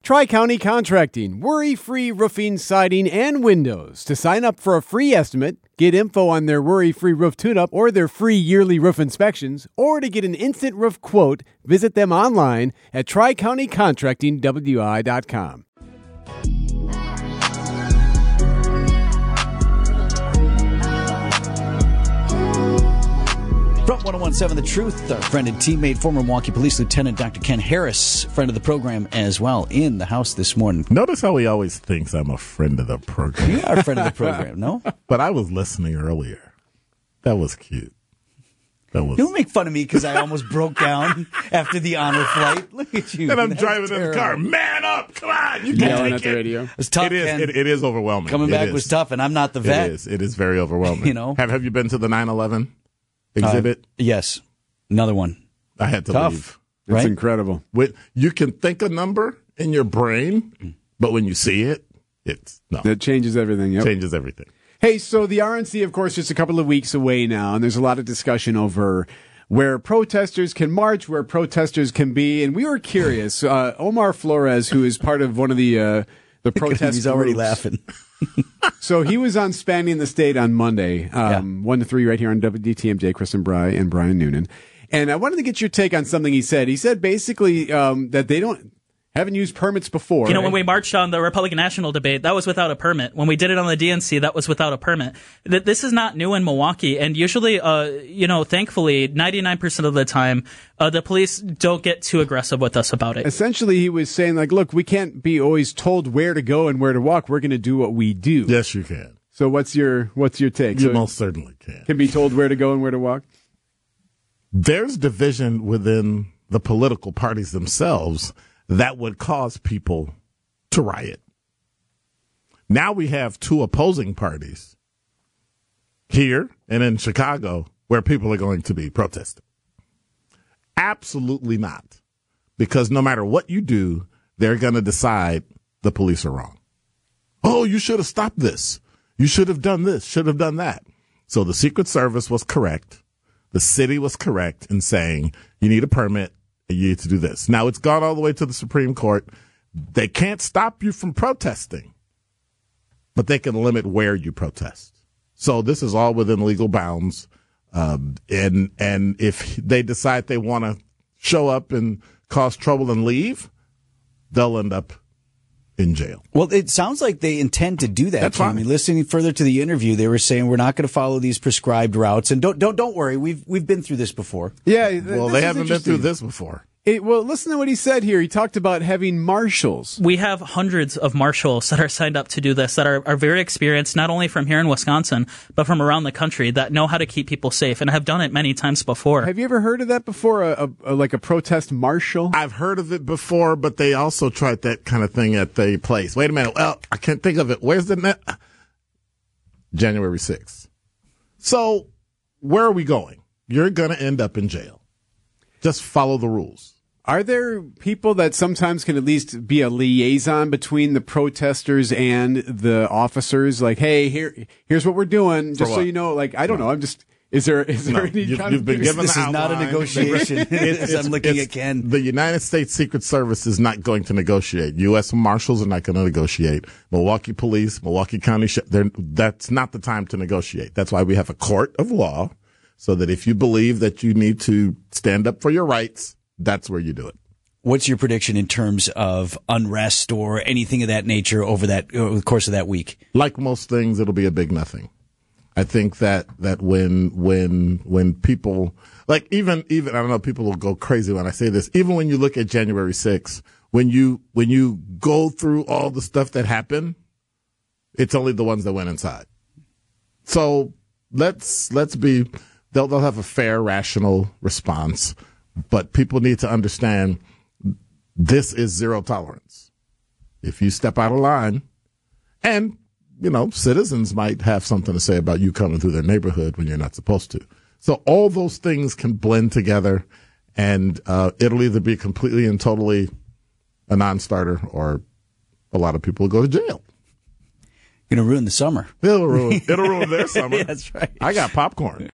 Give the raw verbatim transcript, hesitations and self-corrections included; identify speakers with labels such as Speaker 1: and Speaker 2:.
Speaker 1: Tri-County Contracting, worry-free roofing, siding, and windows. To sign up for a free estimate, get info on their worry-free roof tune-up or their free yearly roof inspections, or to get an instant roof quote, visit them online at tri county contracting w i dot com.
Speaker 2: From one oh one point seven The Truth, our friend and teammate, former Milwaukee Police Lieutenant Doctor Ken Harris, friend of the program as well, in the house this morning.
Speaker 3: Notice how he always thinks I'm a friend of the program.
Speaker 2: You are a friend of the program, no?
Speaker 3: But I was listening earlier. That was cute. That was.
Speaker 2: Don't make fun of me because I almost broke down after the honor flight. Look at you.
Speaker 3: And I'm
Speaker 2: That's
Speaker 3: driving
Speaker 2: terrible.
Speaker 3: in the car. Man up! Come on! You
Speaker 1: Yelling
Speaker 3: can
Speaker 1: at the radio.
Speaker 2: It was tough,
Speaker 3: It is.
Speaker 2: Ken.
Speaker 3: It, it is overwhelming.
Speaker 2: Coming
Speaker 3: It
Speaker 2: back
Speaker 3: is.
Speaker 2: was tough, and I'm not the vet.
Speaker 3: It is. It is very overwhelming.
Speaker 2: You know?
Speaker 3: Have Have you been to the nine eleven exhibit?
Speaker 2: Uh, yes. Another one.
Speaker 3: I had to
Speaker 2: Tough.
Speaker 3: leave.
Speaker 1: It's
Speaker 2: Right?
Speaker 1: incredible.
Speaker 3: With, you can think a number in your brain, but when you see it, it's no.
Speaker 1: That changes everything. Yep.
Speaker 3: changes everything.
Speaker 1: Hey, so the R N C, of course, just a couple of weeks away now, and there's a lot of discussion over where protesters can march, where protesters can be, and we were curious. Uh, Omar Flores, who is part of one of the uh, the protest
Speaker 2: He's already
Speaker 1: groups,
Speaker 2: laughing.
Speaker 1: So he was on Spanning the State on Monday, um, one to three, right here on W D T M J. Kristen Bry and Brian Noonan. And I wanted to get your take on something he said. He said basically um, that they don't haven't used permits before.
Speaker 4: You know,
Speaker 1: right?
Speaker 4: when we marched on the Republican National debate, that was without a permit. When we did it on the D N C, that was without a permit. Th- This is not new in Milwaukee, and usually, uh, you know, thankfully, ninety-nine percent of the time, uh, the police don't get too aggressive with us about it.
Speaker 1: Essentially, he was saying, like, look, we can't be always told where to go and where to walk. We're going to do what we do.
Speaker 3: Yes, you can.
Speaker 1: So what's your what's your take?
Speaker 3: You
Speaker 1: So
Speaker 3: most certainly can.
Speaker 1: can be told where to go and where to walk?
Speaker 3: There's division within the political parties themselves that would cause people to riot. Now we have two opposing parties here and in Chicago where people are going to be protesting. Absolutely not. Because no matter what you do, they're going to decide the police are wrong. Oh, you should have stopped this. You should have done this, should have done that. So the Secret Service was correct. The city was correct in saying you need a permit and you need to do this. Now it's gone all the way to the Supreme Court. They can't stop you from protesting, but they can limit where you protest. So this is all within legal bounds. Um, and, and if they decide they want to show up and cause trouble and leave, they'll end up in jail.
Speaker 2: Well, it sounds like they intend to do that.
Speaker 3: That's
Speaker 2: Ken.
Speaker 3: fine.
Speaker 2: I mean, listening further to the interview, they were saying we're not going to follow these prescribed routes, and don't don't don't worry, we've we've been through this before.
Speaker 1: Yeah. th-
Speaker 3: Well,
Speaker 1: this
Speaker 3: they
Speaker 1: is
Speaker 3: haven't been through
Speaker 1: interesting.
Speaker 3: this before.
Speaker 1: It, well, listen to what he said here. He talked about having marshals.
Speaker 4: We have hundreds of marshals that are signed up to do this that are, are very experienced, not only from here in Wisconsin, but from around the country that know how to keep people safe and have done it many times before.
Speaker 1: Have you ever heard of that before? A, a, a like a protest marshal?
Speaker 3: I've heard of it before, but they also tried that kind of thing at the place. Wait a minute. Well, I can't think of it. Where's the net? January sixth. So where are we going? You're going to end up in jail. Just follow the rules.
Speaker 1: Are there people that sometimes can at least be a liaison between the protesters and the officers? Like, hey, here, here's what we're doing. Just so
Speaker 3: what?
Speaker 1: you know, like, I don't know. I'm just, is there, is there
Speaker 3: No,
Speaker 1: any
Speaker 3: you've-
Speaker 1: kind
Speaker 3: you've
Speaker 1: of
Speaker 3: been given
Speaker 2: This
Speaker 3: the
Speaker 2: is not a
Speaker 3: outline.
Speaker 2: negotiation. As I'm looking
Speaker 3: It's-
Speaker 2: at Ken.
Speaker 3: The United States Secret Service is not going to negotiate. U S Marshals are not going to negotiate. Milwaukee Police, Milwaukee County, Sh- they're- that's not the time to negotiate. That's why we have a court of law, so that if you believe that you need to stand up for your rights, that's where you do it.
Speaker 2: What's your prediction in terms of unrest or anything of that nature over that over the course of that week?
Speaker 3: Like most things, it'll be a big nothing. I think that, that when, when, when people, like even, even, I don't know, people will go crazy when I say this, even when you look at January sixth, when you, when you go through all the stuff that happened, it's only the ones that went inside. So let's, let's be, they'll, they'll have a fair, rational response, but people need to understand this is zero tolerance. If you step out of line, and, you know, citizens might have something to say about you coming through their neighborhood when you're not supposed to. So all those things can blend together, and uh, it'll either be completely and totally a non-starter, or a lot of people will go to jail.
Speaker 2: Going to ruin the summer.
Speaker 3: It'll ruin, it'll ruin their summer.
Speaker 2: That's right.
Speaker 3: I got popcorn.